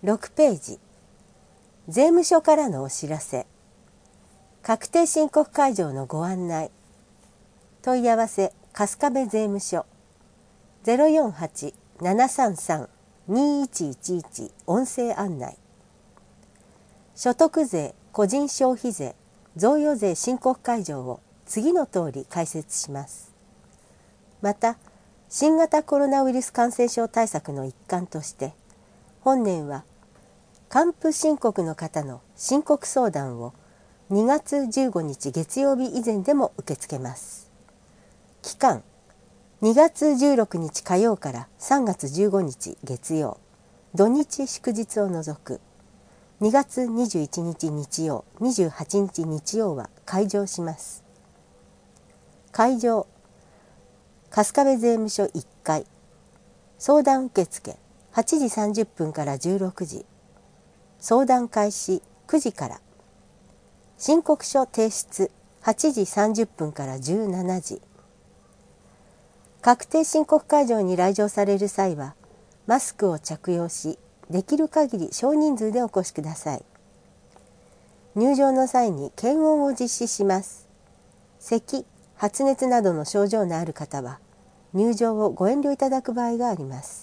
6ページ、税務署からのお知らせ、確定申告開場のご案内、問い合わせ春日部税務署 048-733-2111 音声案内、所得税、個人消費税、贈与税申告開場を次の通り解説します。また、新型コロナウイルス感染症対策の一環として、本年は還付申告の方の申告相談を2月15日月曜日以前でも受け付けます。期間、2月16日火曜から3月15日月曜、土日祝日を除く2月21日日曜、28日日曜は開場します。開場、春日部税務署1階、相談受付8時30分から16時、相談開始9時から、申告書提出8時30分から17時。確定申告会場に来場される際は、マスクを着用し、できる限り少人数でお越しください。入場の際に検温を実施します。咳、発熱などの症状のある方は、入場をご遠慮いただく場合があります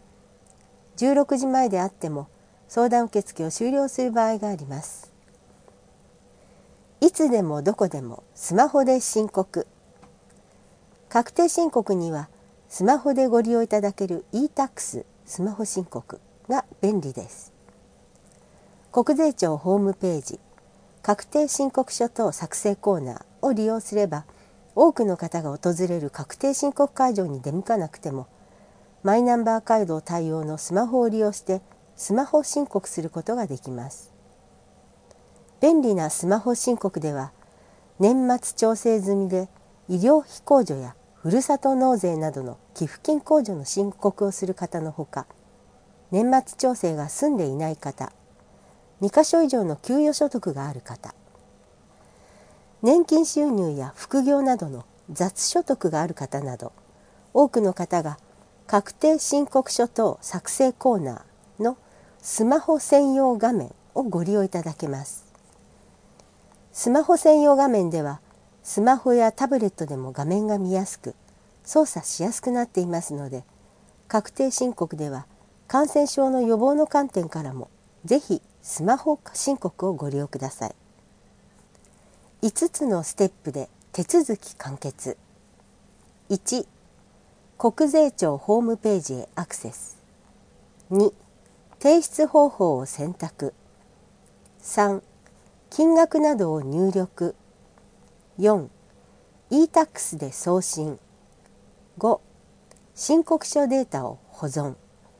。16時前であっても、相談受付を終了する場合があります。いつでもどこでもスマホで申告。確定申告にはスマホでご利用いただける e-tax スマホ申告が便利です。国税庁ホームページ、確定申告書等作成コーナーを利用すれば、多くの方が訪れる確定申告会場に出向かなくても、マイナンバーカード対応のスマホを利用してスマホ申告することができます。便利なスマホ申告では、年末調整済みで医療費控除やふるさと納税などの寄付金控除の申告をする方のほか、年末調整が済んでいない方、2カ所以上の給与所得がある方、年金収入や副業などの雑所得がある方など、多くの方が確定申告書等作成コーナーのスマホ専用画面をご利用いただけます。スマホ専用画面では、スマホやタブレットでも画面が見やすく、操作しやすくなっていますので、確定申告では感染症の予防の観点からも、ぜひスマホ申告をご利用ください。5つのステップで手続き完結。1、国税庁ホームページへアクセス。2、提出方法を選択。3、金額などを入力。4、e-tax で送信。5、申告書データを保存。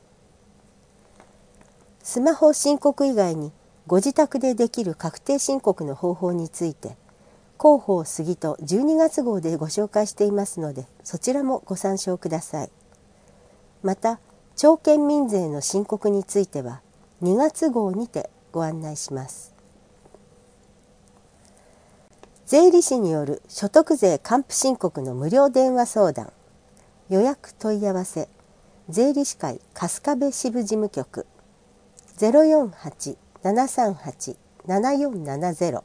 スマホ申告以外にご自宅でできる確定申告の方法について、広報杉戸12月号でご紹介していますので、そちらもご参照ください。また、町県民税の申告については2月号にてご案内します。税理士による所得税還付申告の無料電話相談、予約問い合わせ、税理士会春日部支部事務局 048-738-7470。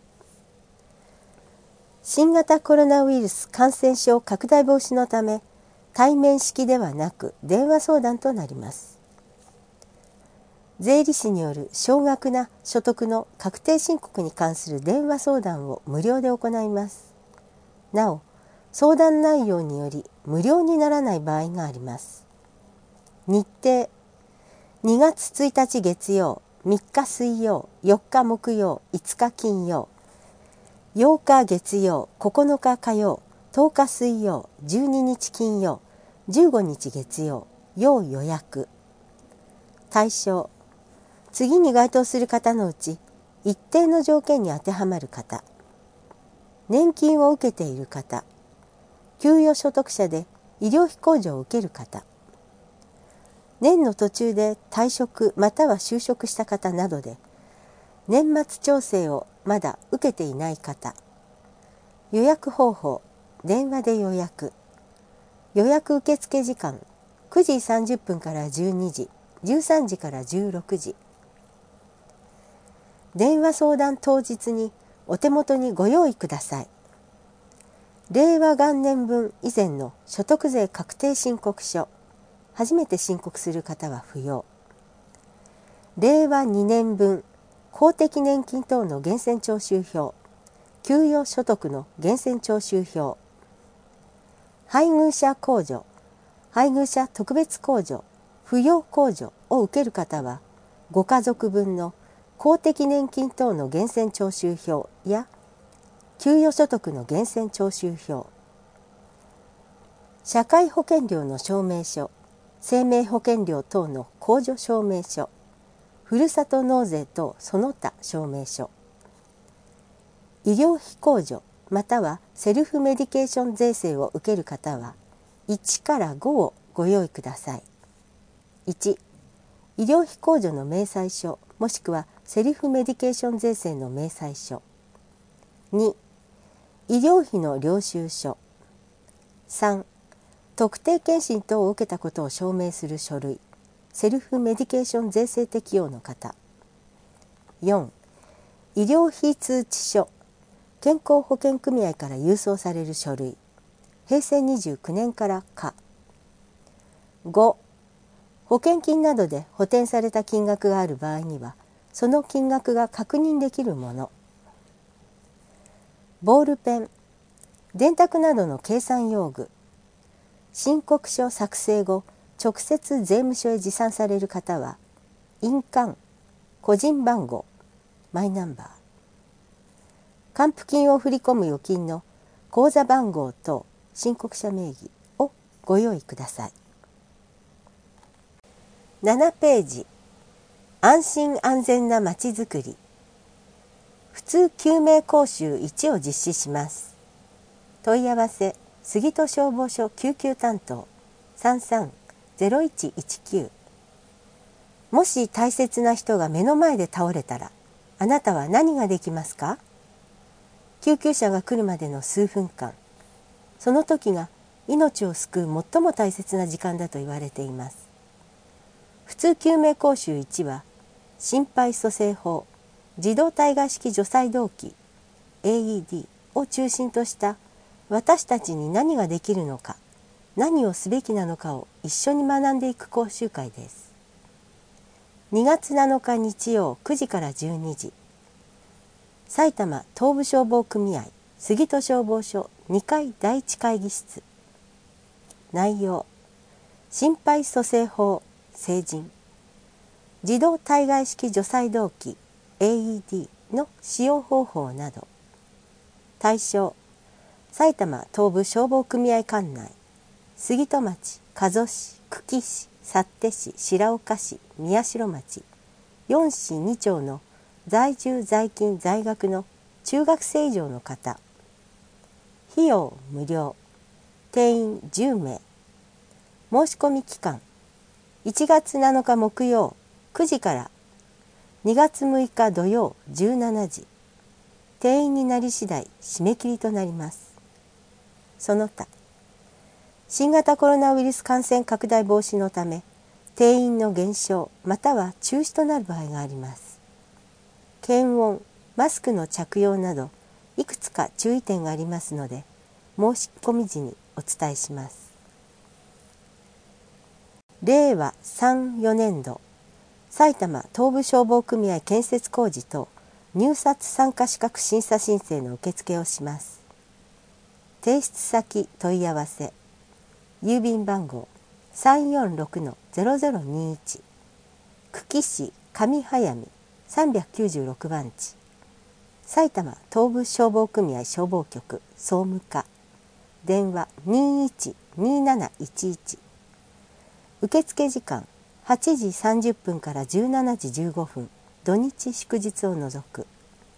新型コロナウイルス感染症拡大防止のため、対面式ではなく電話相談となります。税理士による少額な所得の確定申告に関する電話相談を無料で行います。なお、相談内容により無料にならない場合があります。日程、2月1日月曜、3日水曜、4日木曜、5日金曜、8日月曜、9日火曜、10日水曜、12日金曜、15日月曜、要予約。対象、次に該当する方のうち一定の条件に当てはまる方、年金を受けている方、給与所得者で医療費控除を受ける方、年の途中で退職または就職した方などで、年末調整をまだ受けていない方、予約方法、電話で予約。予約受付時間、9時30分から12時、13時から16時。 電話相談当日にお手元にご用意ください。令和元年分以前の所得税確定申告書、初めて申告する方は不要。令和2年分公的年金等の源泉徴収票、給与所得の源泉徴収票、配偶者控除、配偶者特別控除、扶養控除を受ける方は、ご家族分の公的年金等の源泉徴収票や給与所得の源泉徴収票、社会保険料の証明書、生命保険料等の控除証明書、ふるさと納税等その他証明書、医療費控除またはセルフメディケーション税制を受ける方は1から5をご用意ください。1、医療費控除の明細書もしくはセルフメディケーション税制の明細書。2、医療費の領収書。3、特定健診等を受けたことを証明する書類、セルフメディケーション税制適用の方。4、医療費通知書、健康保険組合から郵送される書類、平成29年から可。5、保険金などで補填された金額がある場合には、その金額が確認できるもの。ボールペン、電卓などの計算用具、申告書作成後、直接税務署へ持参される方は、印鑑、個人番号、マイナンバー、還付金を振り込む預金の口座番号等申告者名義をご用意ください。7ページ、安心安全なまちづくり。普通救命講習1を実施します。問い合わせ、杉戸消防署救急担当33-0119。もし大切な人が目の前で倒れたら、あなたは何ができますか？救急車が来るまでの数分間、その時が命を救う最も大切な時間だと言われています。普通救命講習1は、心肺蘇生法、自動体外式除細動器 AED を中心とした私たちに何ができるのか、何をすべきなのかを一緒に学んでいく講習会です。2月7日日曜9時から12時、埼玉東部消防組合杉戸消防署2階第1会議室。内容、心肺蘇生法成人、自動体外式除細動器 AED の使用方法など。対象、埼玉東部消防組合管内、杉戸町、加須市、久喜市、幸手市、白岡市、宮代町、4市2町の在住在勤在学の中学生以上の方。費用無料。定員10名。申し込み期間、1月7日木曜9時から2月6日土曜17時。定員になり次第締め切りとなります。その他、新型コロナウイルス感染拡大防止のため、定員の減少または中止となる場合があります。検温、マスクの着用など、いくつか注意点がありますので、申し込み時にお伝えします。令和3、4年度、埼玉東部消防組合建設工事等入札参加資格審査申請の受付をします。提出先問い合わせ、郵便番号 346-0021、久喜市上早見396番地、埼玉東部消防組合消防局総務課、電話212711。受付時間8時30分から17時15分、土日祝日を除く。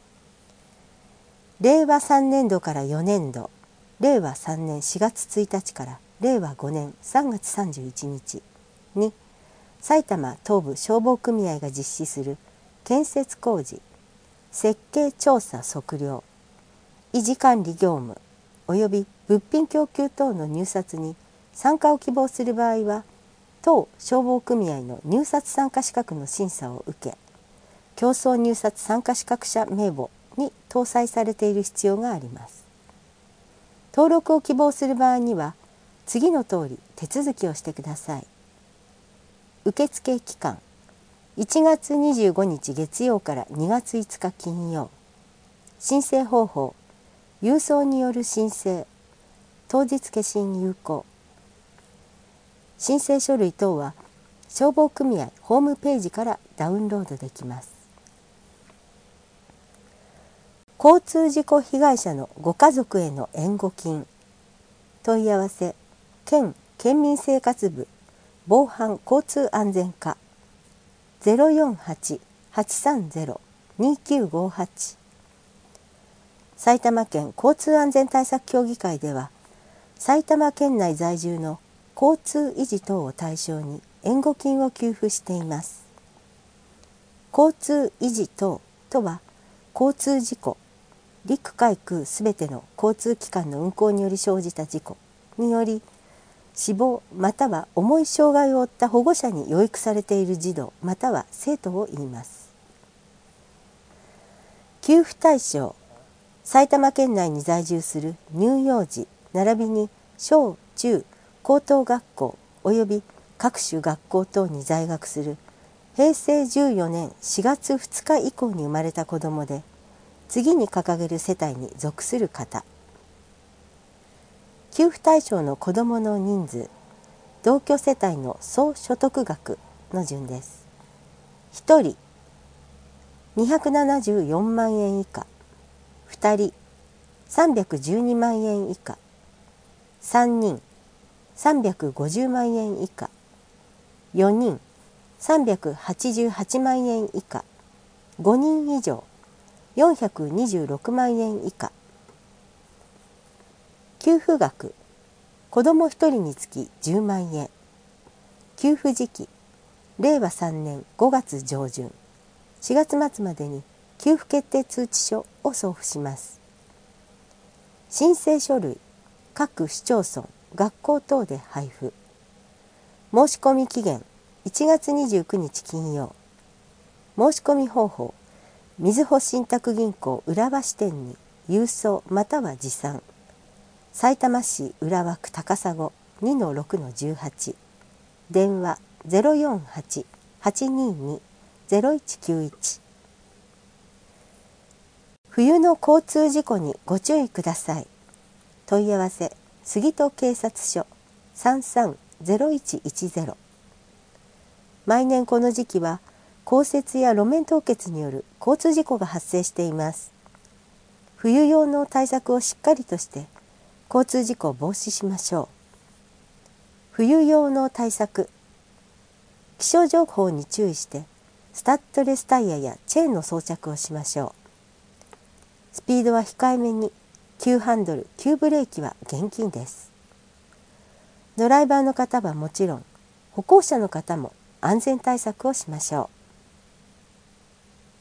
令和3年度から4年度、令和3年4月1日から令和5年3月31日に、埼玉東部消防組合が実施する建設工事、設計調査測量、維持管理業務及び物品供給等の入札に参加を希望する場合は、当消防組合の入札参加資格の審査を受け、 競争入札参加資格者名簿に搭載されている必要があります。登録を希望する場合には次の通り手続きをしてください。受付期間1月25日月曜から2月5日金曜。申請方法郵送による申請、当日消印有効。申請書類等は消防組合ホームページからダウンロードできます。交通事故被害者のご家族への援護金。問い合わせ県県民生活部防犯交通安全課 048-830-2958。 埼玉県交通安全対策協議会では埼玉県内在住の交通維持等を対象に援護金を給付しています。交通維持等とは、交通事故、陸海空すべての交通機関の運行により生じた事故により死亡または重い障害を負った保護者に養育されている児童または生徒を言います。給付対象、埼玉県内に在住する乳幼児並びに小中高等学校及び各種学校等に在学する平成14年4月2日以降に生まれた子どもで、次に掲げる世帯に属する方。給付対象の子どもの人数、同居世帯の総所得額の順です。1人274万円以下、2人312万円以下、3人350万円以下、4人388万円以下、5人以上426万円以下。給付額、子ども1人につき10万円。給付時期、令和3年5月上旬、4月末までに給付決定通知書を送付します。申請書類、各市町村、学校等で配布。申し込み期限、1月29日金曜。申し込み方法、みずほ信託銀行浦和支店に郵送または持参。さいたま市浦和区高砂 2-6-18。電話 048-822-0191。冬の交通事故にご注意ください。問い合わせ杉戸警察署 33-0110。毎年この時期は降雪や路面凍結による交通事故が発生しています。冬用の対策をしっかりとして交通事故を防止しましょう。冬用の対策、気象情報に注意してスタッドレスタイヤやチェーンの装着をしましょう。スピードは控えめに、急ハンドル、急ブレーキは厳禁です。ドライバーの方はもちろん歩行者の方も安全対策をしましょう。